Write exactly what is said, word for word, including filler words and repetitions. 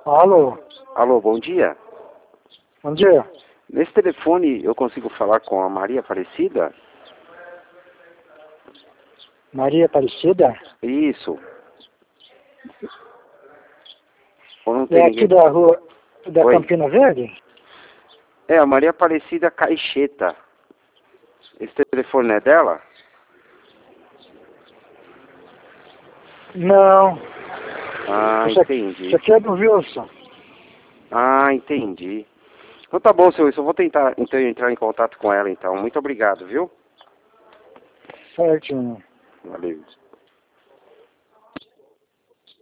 Alô? Alô, bom dia. Bom dia. Nesse telefone eu consigo falar com a Maria Aparecida? Maria Aparecida? Isso. Ou não tem É aqui ninguém? da rua da Oi. Campina Verde? É, a Maria Aparecida Caixeta. Esse telefone é dela? Não. Ah, Isso aqui, isso entendi. aqui é do Wilson. Ah, entendi. Então tá bom, seu Wilson. Eu vou tentar então, entrar em contato com ela então. Muito obrigado, viu? Certinho. Valeu.